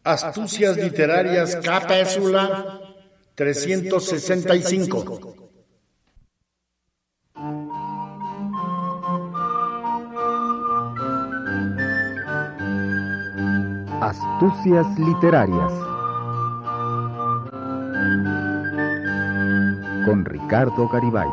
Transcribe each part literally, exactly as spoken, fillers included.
Astucias Literarias, cápsula trescientos sesenta y cinco. Astucias Literarias con Ricardo Garibay.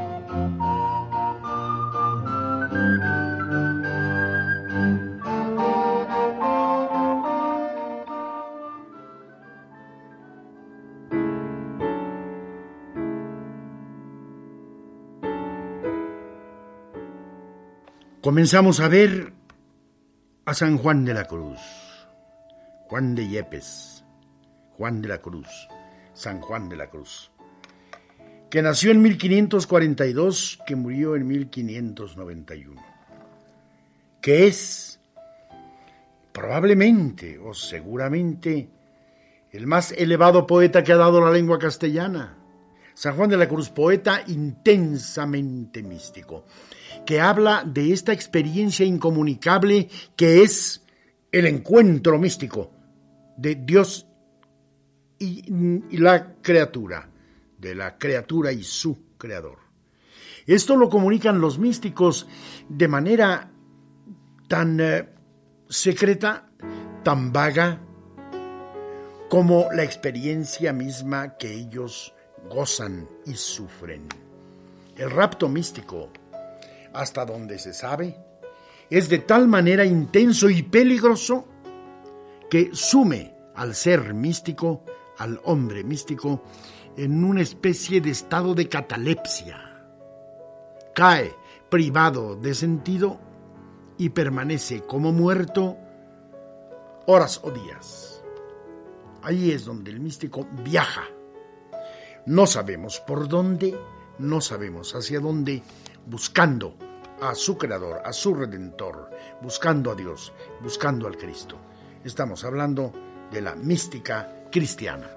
Comenzamos a ver a San Juan de la Cruz, Juan de Yepes, Juan de la Cruz, San Juan de la Cruz, que nació en mil quinientos cuarenta y dos, que murió en mil quinientos noventa y uno, que es probablemente o seguramente el más elevado poeta que ha dado la lengua castellana. San Juan de la Cruz, poeta intensamente místico, que habla de esta experiencia incomunicable que es el encuentro místico de Dios y, y la criatura, de la criatura y su creador. Esto lo comunican los místicos de manera tan eh, secreta, tan vaga, como la experiencia misma que ellos gozan y sufren. El rapto místico, hasta donde se sabe, es de tal manera intenso y peligroso que sume al ser místico, al hombre místico, en una especie de estado de catalepsia. Cae privado de sentido y permanece como muerto horas o días. Ahí es donde el místico viaja. No sabemos por dónde, no sabemos hacia dónde, buscando a su creador, a su redentor, buscando a Dios, buscando al Cristo. Estamos hablando de la mística cristiana.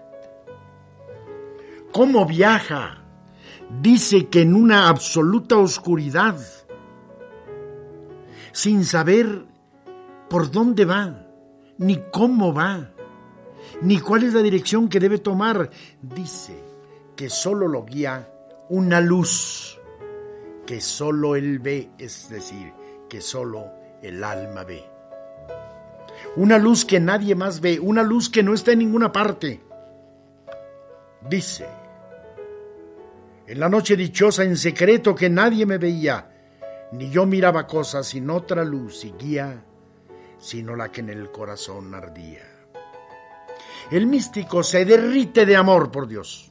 ¿Cómo viaja? Dice que en una absoluta oscuridad, sin saber por dónde va, ni cómo va, ni cuál es la dirección que debe tomar. Dice que solo lo guía una luz que solo él ve, es decir, que solo el alma ve. Una luz que nadie más ve, una luz que no está en ninguna parte. Dice, en la noche dichosa, en secreto, que nadie me veía, ni yo miraba cosas sin otra luz y guía, sino la que en el corazón ardía. El místico se derrite de amor por Dios.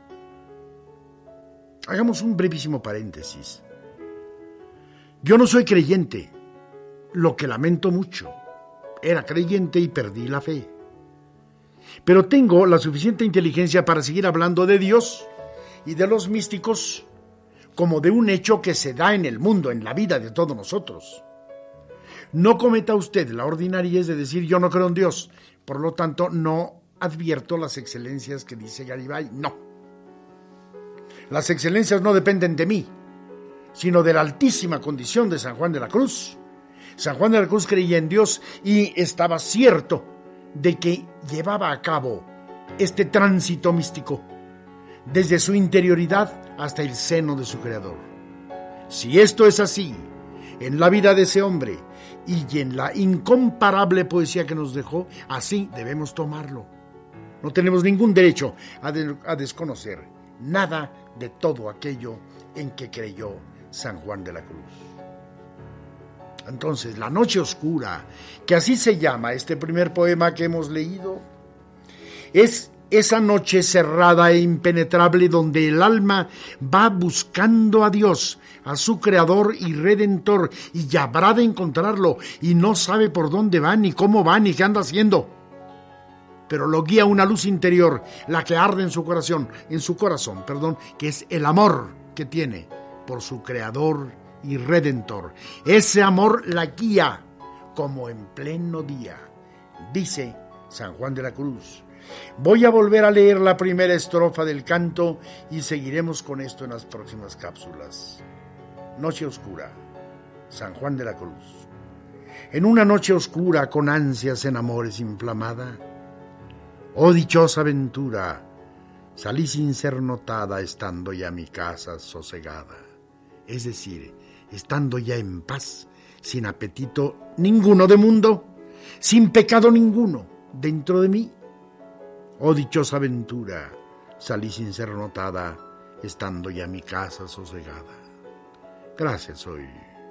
Hagamos un brevísimo paréntesis. Yo no soy creyente, lo que lamento mucho. Era creyente y perdí la fe. Pero tengo la suficiente inteligencia para seguir hablando de Dios y de los místicos como de un hecho que se da en el mundo, en la vida de todos nosotros. No cometa usted la ordinariez de decir yo no creo en Dios, por lo tanto no advierto las excelencias que dice Garibay. No. Las excelencias no dependen de mí, sino de la altísima condición de San Juan de la Cruz. San Juan de la Cruz creía en Dios y estaba cierto de que llevaba a cabo este tránsito místico desde su interioridad hasta el seno de su Creador. Si esto es así en la vida de ese hombre y en la incomparable poesía que nos dejó, así debemos tomarlo. No tenemos ningún derecho a, de, a desconocer nada de todo aquello en que creyó San Juan de la Cruz. Entonces, la noche oscura, que así se llama este primer poema que hemos leído, es esa noche cerrada e impenetrable donde el alma va buscando a Dios, a su creador y redentor, y ya habrá de encontrarlo, y no sabe por dónde va, ni cómo va, ni qué anda haciendo. Pero lo guía una luz interior, la que arde en su corazón, en su corazón, perdón, que es el amor que tiene por su creador y redentor. Ese amor la guía como en pleno día, dice San Juan de la Cruz. Voy a volver a leer la primera estrofa del canto y seguiremos con esto en las próximas cápsulas. Noche oscura, San Juan de la Cruz. en una noche oscura con ansias en amores inflamada. Oh dichosa aventura, salí sin ser notada, estando ya mi casa sosegada. Es decir, estando ya en paz, sin apetito ninguno de mundo, sin pecado ninguno dentro de mí. Oh dichosa aventura, salí sin ser notada, estando ya mi casa sosegada. Gracias hoy.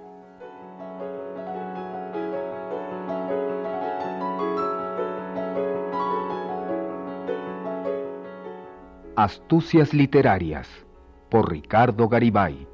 Astucias literarias, por Ricardo Garibay.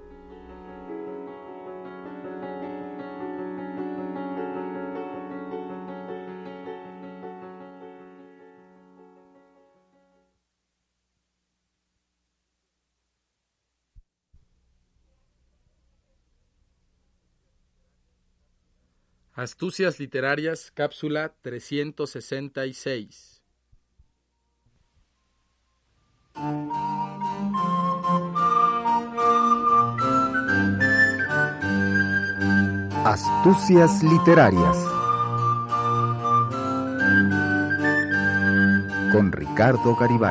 Astucias literarias, cápsula trescientos sesenta y seis. Astucias literarias, con Ricardo Garibay.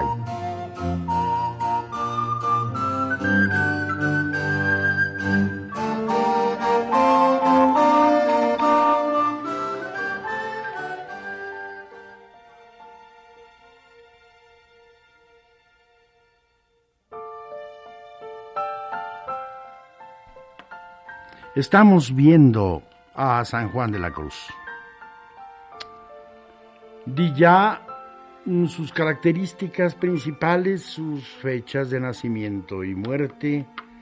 Estamos viendo a San Juan de la Cruz. Di ya sus características principales, sus fechas de nacimiento y muerte.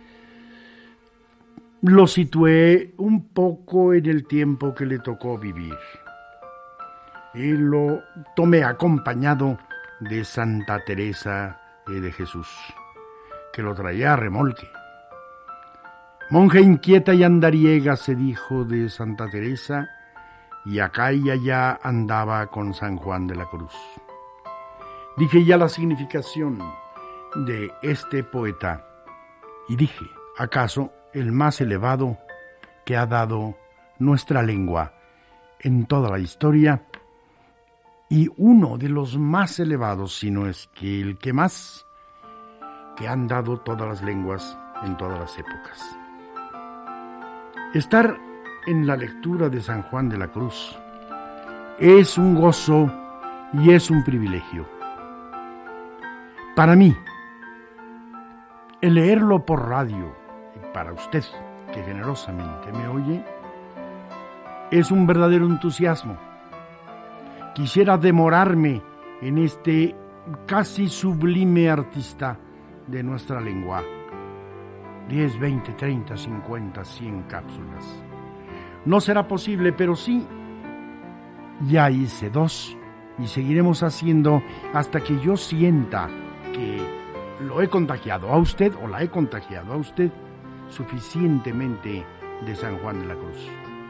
Lo situé un poco en el tiempo que le tocó vivir. Y lo tomé acompañado de Santa Teresa de Jesús, que lo traía a remolque. Monja inquieta y andariega, se dijo de Santa Teresa, y acá y allá andaba con San Juan de la Cruz. Dije ya la significación de este poeta, y dije, ¿acaso el más elevado que ha dado nuestra lengua en toda la historia? Y uno de los más elevados, si no es que el que más, que han dado todas las lenguas en todas las épocas. Estar en la lectura de San Juan de la Cruz es un gozo y es un privilegio. Para mí, el leerlo por radio, y para usted, que generosamente me oye, es un verdadero entusiasmo. Quisiera demorarme en este casi sublime artista de nuestra lengua. diez, veinte, treinta, cincuenta, cien cápsulas. No será posible, pero sí, ya hice dos y seguiremos haciendo hasta que yo sienta que lo he contagiado a usted o la he contagiado a usted suficientemente de San Juan de la Cruz.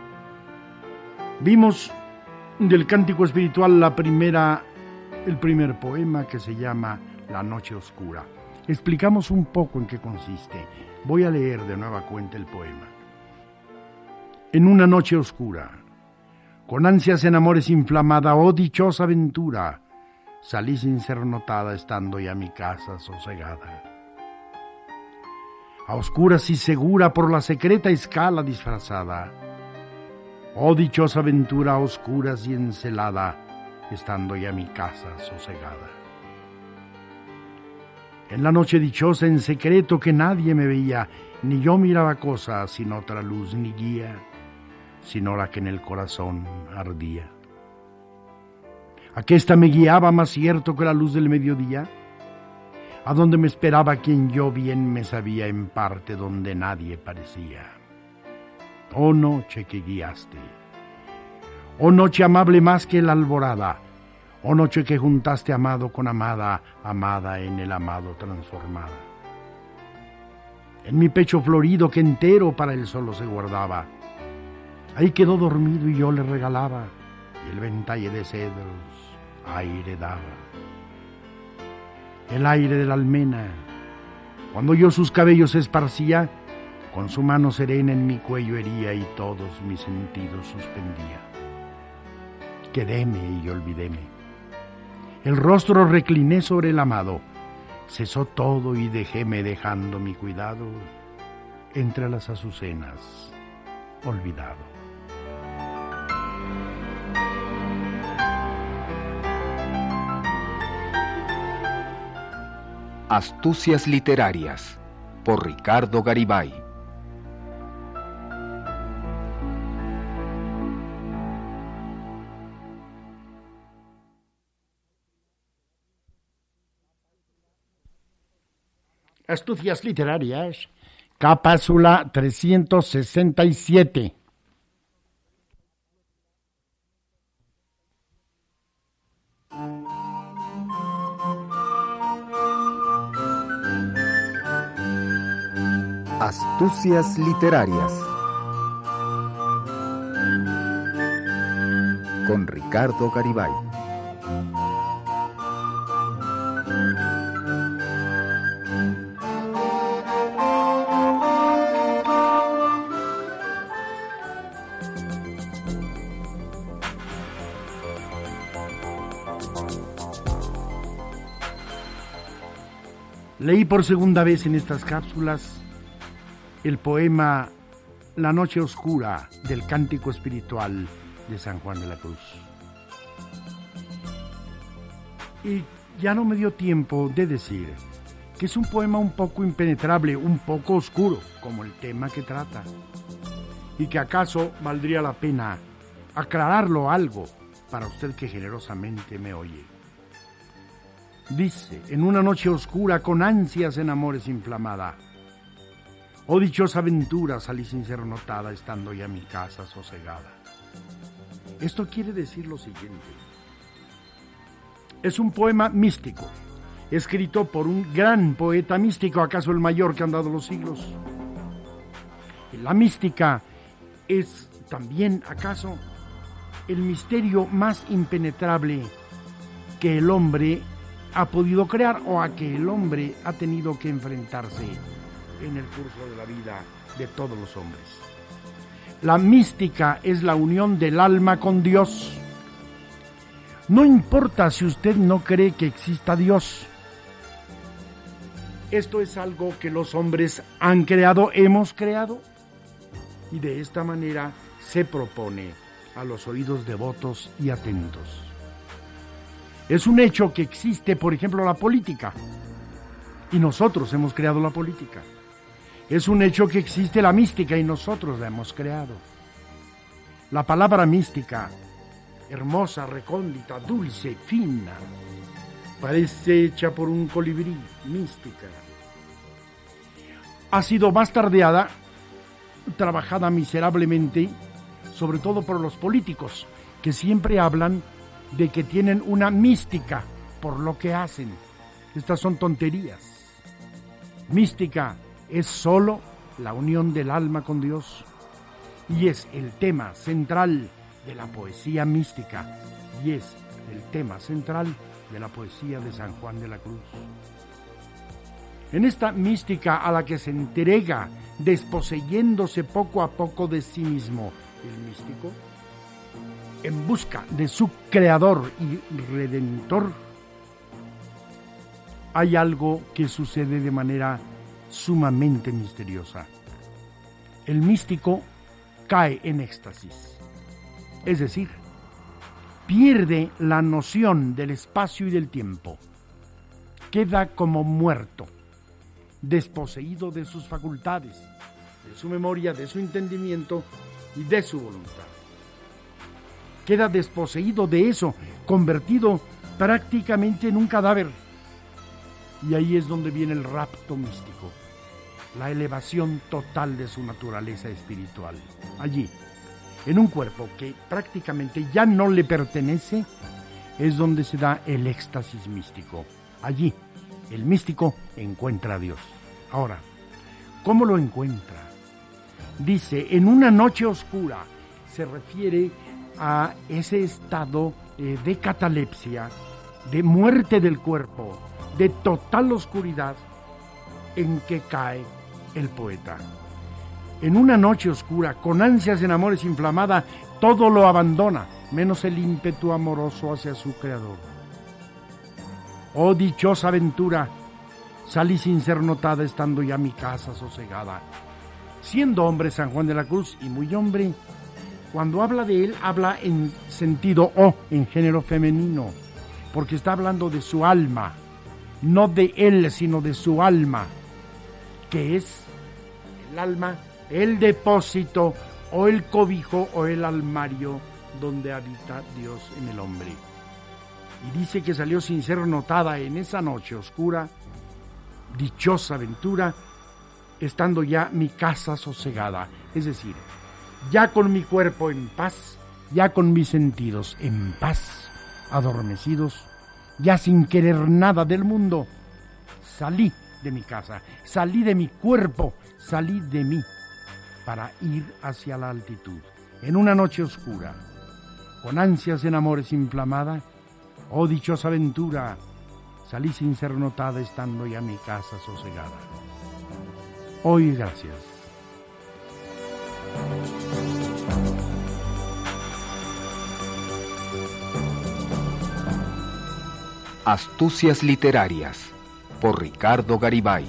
Vimos del Cántico Espiritual la primera, el primer poema, que se llama La Noche Oscura. Explicamos un poco en qué consiste. Voy a leer de nueva cuenta el poema. En una noche oscura, con ansias en amores inflamada, oh dichosa aventura, salí sin ser notada, estando ya mi casa sosegada. A oscuras y segura por la secreta escala disfrazada, oh dichosa aventura, a oscuras y encelada, estando ya mi casa sosegada. En la noche dichosa, en secreto, que nadie me veía, ni yo miraba cosa sin otra luz ni guía, sino la que en el corazón ardía. Aquesta me guiaba más cierto que la luz del mediodía, a donde me esperaba quien yo bien me sabía, en parte donde nadie parecía. Oh noche que guiaste, oh noche amable más que la alborada, oh noche que juntaste amado con amada, amada en el amado transformada. En mi pecho florido que entero para él solo se guardaba, ahí quedó dormido y yo le regalaba, y el ventalle de cedros aire daba. El aire de la almena, cuando yo sus cabellos esparcía, Con su mano serena en mi cuello hería y todos mis sentidos suspendía. Quedéme y olvidéme. El rostro recliné sobre el amado. Cesó todo y dejéme dejando mi cuidado entre las azucenas, olvidado. Astucias literarias, por Ricardo Garibay. Astucias literarias, cápsula trescientos sesenta y siete. Astucias literarias, con Ricardo Garibay. Leí por segunda vez en estas cápsulas el poema La noche oscura del Cántico Espiritual de San Juan de la Cruz. Y ya no me dio tiempo de decir que es un poema un poco impenetrable, un poco oscuro, como el tema que trata, y que acaso valdría la pena aclararlo algo para usted que generosamente me oye. Dice, en una noche oscura con ansias en amores inflamada, oh dichosa aventura, salí sin ser notada, estando ya mi casa sosegada. Esto quiere decir lo siguiente. Es un poema místico, escrito por un gran poeta místico, acaso el mayor que han dado los siglos. La mística es también, acaso, el misterio más impenetrable que el hombre ha podido crear o a que el hombre ha tenido que enfrentarse en el curso de la vida de todos los hombres. La mística es la unión del alma con Dios. No importa si usted no cree que exista Dios. Esto es algo que los hombres han creado, hemos creado, y de esta manera se propone a los oídos devotos y atentos. Es un hecho que existe, por ejemplo, la política, y nosotros hemos creado la política. Es un hecho que existe la mística y nosotros la hemos creado. La palabra mística, hermosa, recóndita, dulce, fina, parece hecha por un colibrí, mística. Ha sido bastardeada, trabajada miserablemente, sobre todo por los políticos, que siempre hablan de que tienen una mística por lo que hacen. Estas son tonterías. Mística es solo la unión del alma con Dios y es el tema central de la poesía mística y es el tema central de la poesía de San Juan de la Cruz. En esta mística a la que se entrega desposeyéndose poco a poco de sí mismo el místico, en busca de su creador y redentor, hay algo que sucede de manera sumamente misteriosa. El místico cae en éxtasis, es decir, pierde la noción del espacio y del tiempo, queda como muerto, desposeído de sus facultades, de su memoria, de su entendimiento y de su voluntad. Queda desposeído de eso, convertido prácticamente en un cadáver. Y ahí es donde viene el rapto místico, la elevación total de su naturaleza espiritual. Allí, en un cuerpo que prácticamente ya no le pertenece, es donde se da el éxtasis místico. Allí, el místico encuentra a Dios. Ahora, ¿cómo lo encuentra? Dice, en una noche oscura, se refiere a ese estado eh, de catalepsia, de muerte del cuerpo, de total oscuridad en que cae el poeta. En una noche oscura, con ansias en amores inflamada, todo lo abandona, menos el ímpetu amoroso hacia su creador. Oh dichosa aventura, salí sin ser notada estando ya mi casa sosegada. Siendo hombre San Juan de la Cruz y muy hombre, cuando habla de él, habla en sentido o, en género femenino, porque está hablando de su alma, no de él, sino de su alma, que es el alma, el depósito o el cobijo o el armario donde habita Dios en el hombre. Y dice que salió sin ser notada en esa noche oscura, dichosa aventura, estando ya mi casa sosegada, es decir, ya con mi cuerpo en paz, ya con mis sentidos en paz, adormecidos, ya sin querer nada del mundo, salí de mi casa, salí de mi cuerpo, salí de mí, para ir hacia la altitud. En una noche oscura, con ansias en amores inflamada, oh dichosa aventura, salí sin ser notada estando ya mi casa sosegada. Hoy gracias. Astucias literarias, por Ricardo Garibay.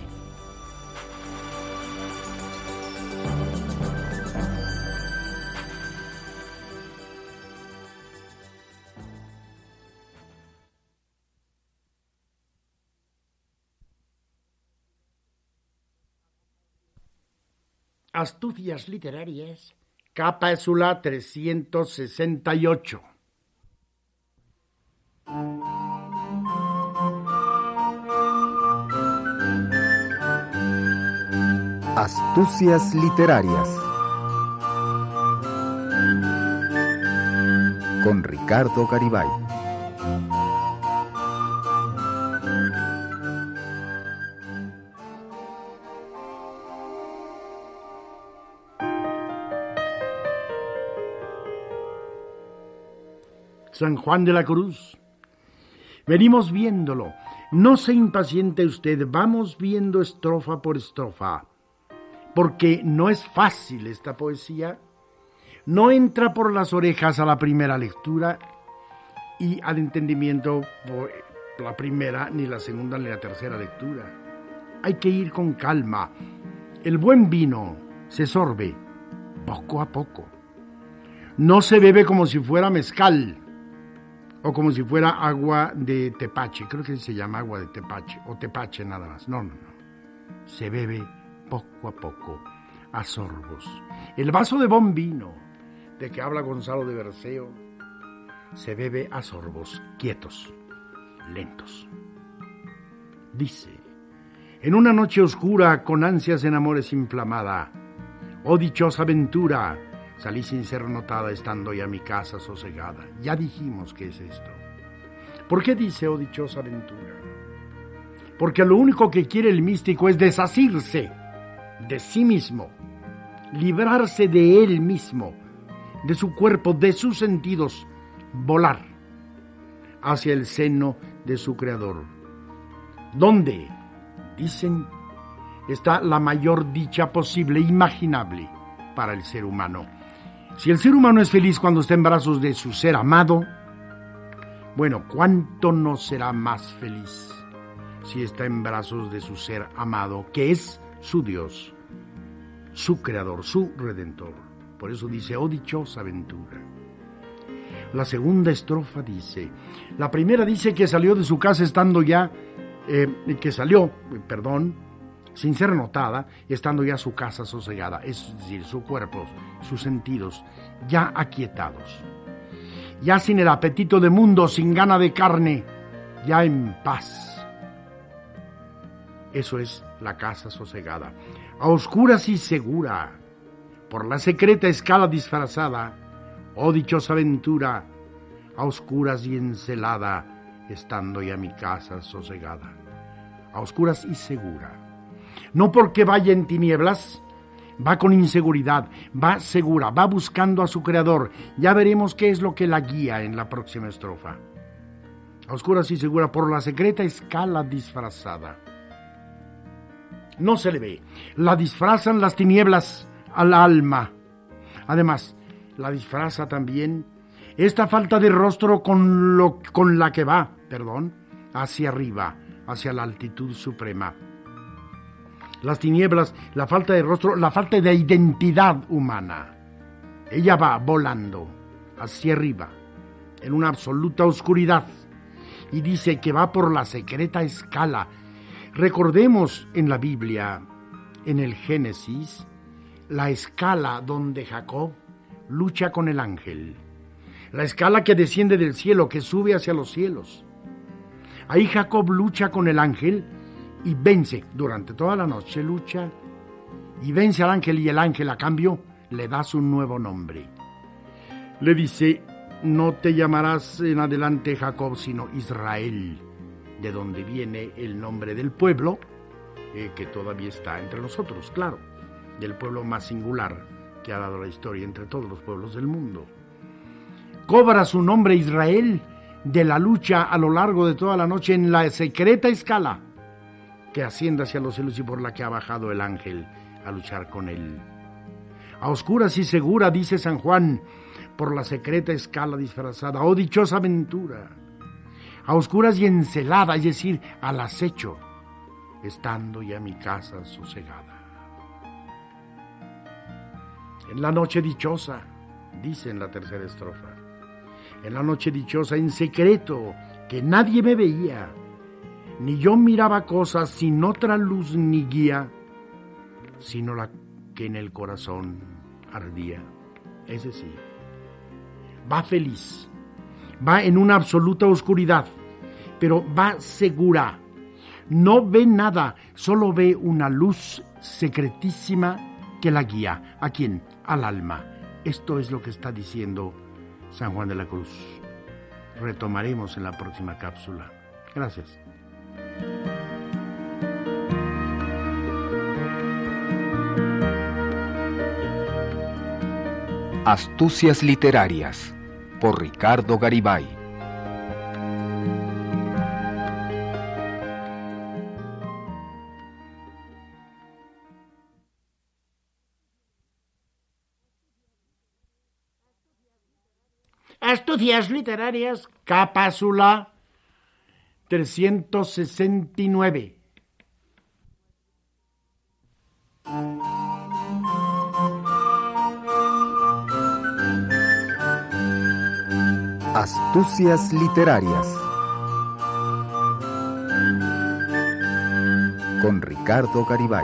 Astucias literarias, cápsula trescientos sesenta y ocho. Astucias literarias, con Ricardo Garibay. San Juan de la Cruz. Venimos viéndolo. No se impaciente usted, vamos viendo estrofa por estrofa, porque no es fácil esta poesía, no entra por las orejas a la primera lectura y al entendimiento por la primera, ni la segunda, ni la tercera lectura. Hay que ir con calma. El buen vino se sorbe poco a poco. No se bebe como si fuera mezcal, o como si fuera agua de tepache, creo que se llama agua de tepache, o tepache nada más. No, no, no. Se bebe poco a poco, a sorbos. El vaso de buen vino, de que habla Gonzalo de Berceo, se bebe a sorbos, quietos, lentos. Dice, en una noche oscura, con ansias en amores inflamada, oh dichosa aventura, salí sin ser notada estando ya mi casa sosegada. Ya dijimos qué es esto. ¿Por qué dice oh dichosa aventura? Porque lo único que quiere el místico es desasirse de sí mismo, librarse de él mismo, de su cuerpo, de sus sentidos, volar hacia el seno de su creador. ¿Dónde? Dicen, está la mayor dicha posible, imaginable para el ser humano. Si el ser humano es feliz cuando está en brazos de su ser amado, bueno, ¿cuánto no será más feliz si está en brazos de su ser amado, que es su Dios, su creador, su redentor? Por eso dice, oh dichosa aventura. La segunda estrofa dice, la primera dice que salió de su casa estando ya, eh, que salió, perdón, sin ser notada, estando ya su casa sosegada, es decir, su cuerpo, sus sentidos, ya aquietados, ya sin el apetito de mundo, sin gana de carne, ya en paz. Eso es la casa sosegada, a oscuras y segura, por la secreta escala disfrazada, oh dichosa aventura, a oscuras y encelada, estando ya mi casa sosegada, a oscuras y segura. No porque vaya en tinieblas, va con inseguridad, va segura, va buscando a su creador. Ya veremos qué es lo que la guía en la próxima estrofa. A oscuras y segura, por la secreta escala disfrazada. No se le ve, la disfrazan las tinieblas al alma. Además, la disfraza también esta falta de rostro con, lo, con la que va, perdón, hacia arriba, hacia la altitud suprema. Las tinieblas, la falta de rostro, la falta de identidad humana. Ella va volando hacia arriba, en una absoluta oscuridad, y dice que va por la secreta escala. Recordemos en la Biblia, en el Génesis, la escala donde Jacob lucha con el ángel. La escala que desciende del cielo, que sube hacia los cielos. Ahí Jacob lucha con el ángel y vence. Durante toda la noche lucha y vence al ángel, y el ángel a cambio le da su nuevo nombre. Le dice: no te llamarás en adelante Jacob, sino Israel, de donde viene el nombre del pueblo, eh, que todavía está entre nosotros, claro, del pueblo más singular que ha dado la historia entre todos los pueblos del mundo. Cobra su nombre Israel de la lucha a lo largo de toda la noche en la secreta escala que asciende hacia los cielos y por la que ha bajado el ángel a luchar con él. A oscuras y segura, dice San Juan, por la secreta escala disfrazada, oh dichosa aventura. A oscuras y encelada, es decir, al acecho, estando ya mi casa sosegada. En la noche dichosa, dice en la tercera estrofa, en la noche dichosa, en secreto, que nadie me veía, ni yo miraba cosas sin otra luz ni guía, sino la que en el corazón ardía. Es decir, va feliz, va en una absoluta oscuridad, pero va segura. No ve nada, solo ve una luz secretísima que la guía. ¿A quién? Al alma. Esto es lo que está diciendo San Juan de la Cruz. Retomaremos en la próxima cápsula. Gracias. Astucias literarias, por Ricardo Garibay. Astucias literarias, cápsula trescientos sesenta y nueve. Astucias literarias, con Ricardo Garibay.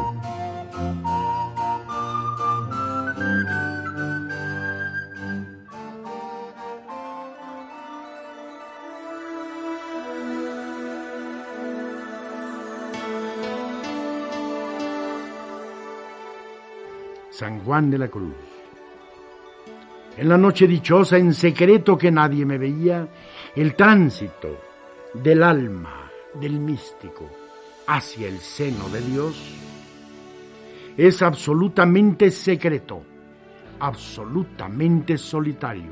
San Juan de la Cruz. En la noche dichosa, en secreto que nadie me veía, el tránsito del alma, del místico, hacia el seno de Dios es absolutamente secreto, absolutamente solitario.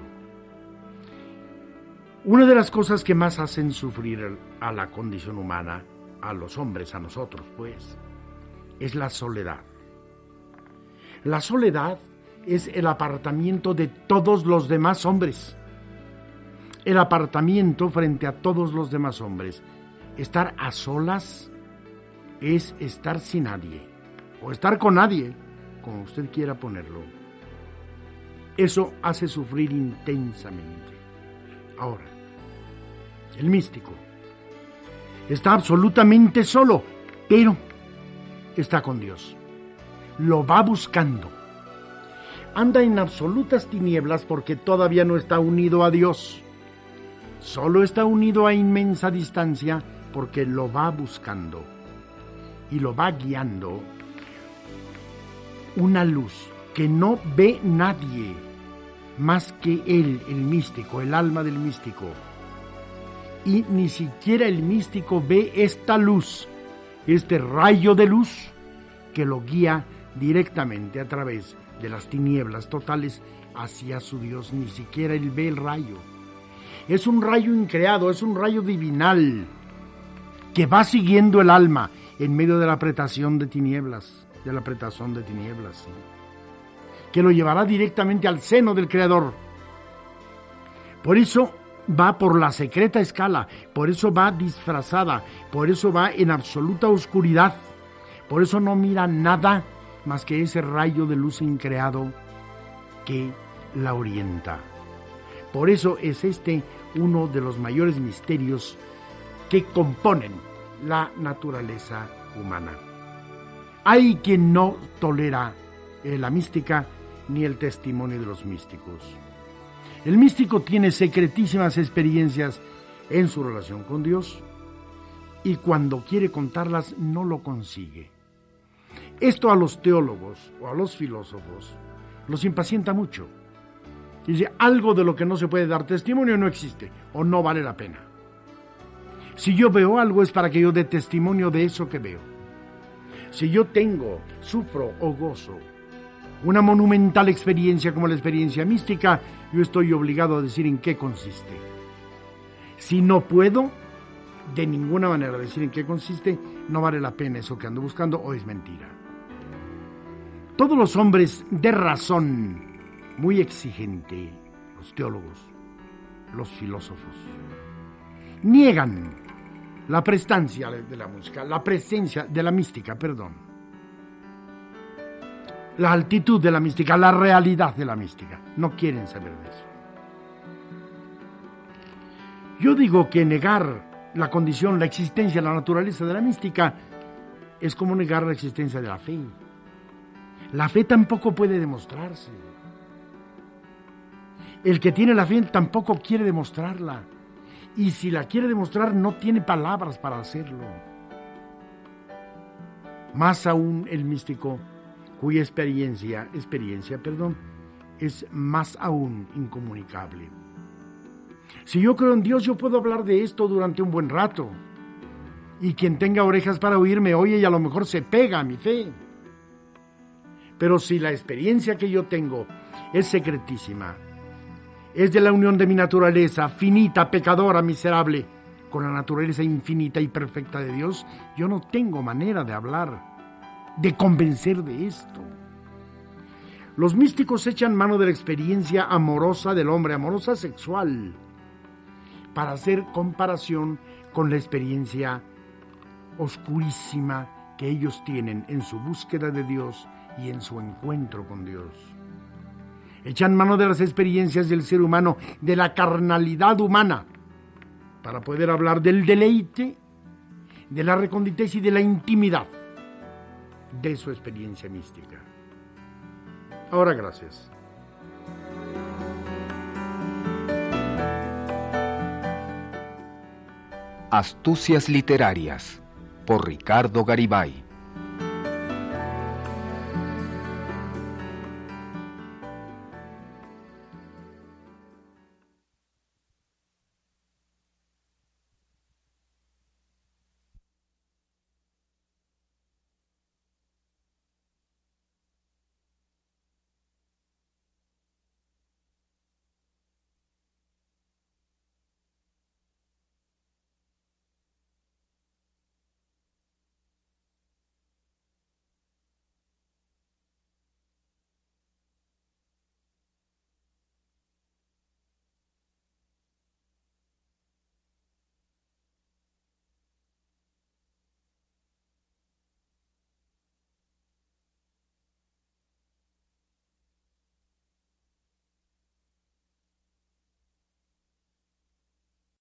Una de las cosas que más hacen sufrir a la condición humana, a los hombres, a nosotros, pues, es la soledad. La soledad es el apartamiento de todos los demás hombres. El apartamiento frente a todos los demás hombres. Estar a solas es estar sin nadie, o estar con nadie, como usted quiera ponerlo. Eso hace sufrir intensamente. Ahora, el místico está absolutamente solo, pero está con Dios. Lo va buscando. Anda en absolutas tinieblas porque todavía no está unido a Dios. Solo está unido a inmensa distancia porque lo va buscando y lo va guiando una luz que no ve nadie más que él, el místico, el alma del místico. Y ni siquiera el místico ve esta luz, este rayo de luz que lo guía directamente a través de las tinieblas totales hacia su Dios. Ni siquiera él ve el rayo. Es un rayo increado, es un rayo divinal que va siguiendo el alma en medio de la apretación de tinieblas, de la apretación de tinieblas. ¿Sí? que lo llevará directamente al seno del Creador. Por eso va por la secreta escala, por eso va disfrazada, por eso va en absoluta oscuridad, por eso no mira nada más que ese rayo de luz increado que la orienta. Por eso es este uno de los mayores misterios que componen la naturaleza humana. Hay quien no tolera eh, la mística ni el testimonio de los místicos. El místico tiene secretísimas experiencias en su relación con Dios y cuando quiere contarlas no lo consigue. Esto a los teólogos o a los filósofos los impacienta mucho. Dice, algo de lo que no se puede dar testimonio no existe o no vale la pena. Si yo veo algo es para que yo dé testimonio de eso que veo. Si yo tengo, sufro o gozo una monumental experiencia como la experiencia mística, yo estoy obligado a decir en qué consiste. Si no puedo de ninguna manera decir en qué consiste, no vale la pena eso que ando buscando o es mentira. Todos los hombres de razón muy exigente, los teólogos, los filósofos, niegan la prestancia de la música, la presencia de la mística, perdón. La altitud de la mística, la realidad de la mística. No quieren saber de eso. Yo digo que negar la condición, la existencia, la naturaleza de la mística es como negar la existencia de la fe. La fe tampoco puede demostrarse. El que tiene la fe tampoco quiere demostrarla. Y si la quiere demostrar, no tiene palabras para hacerlo. Más aún el místico, cuya experiencia, experiencia, perdón, es más aún incomunicable. Si yo creo en Dios, yo puedo hablar de esto durante un buen rato. Y quien tenga orejas para oír me oye y a lo mejor se pega a mi fe. Pero si la experiencia que yo tengo es secretísima, es de la unión de mi naturaleza finita, pecadora, miserable, con la naturaleza infinita y perfecta de Dios, yo no tengo manera de hablar, de convencer de esto. Los místicos echan mano de la experiencia amorosa del hombre, amorosa sexual, para hacer comparación con la experiencia oscurísima que ellos tienen en su búsqueda de Dios y en su encuentro con Dios. Echan mano de las experiencias del ser humano, de la carnalidad humana, para poder hablar del deleite, de la reconditez y de la intimidad de su experiencia mística. Ahora, gracias. Astucias literarias, por Ricardo Garibay.